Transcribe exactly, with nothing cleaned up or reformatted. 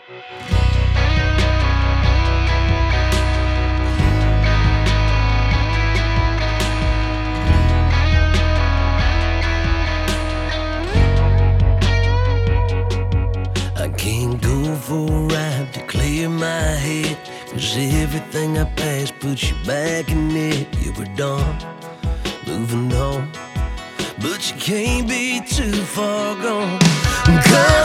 I can't go for a ride to clear my head, 'cause everything I passed puts you back in it. You were done, moving on, but you can't be too far gone. 'Cause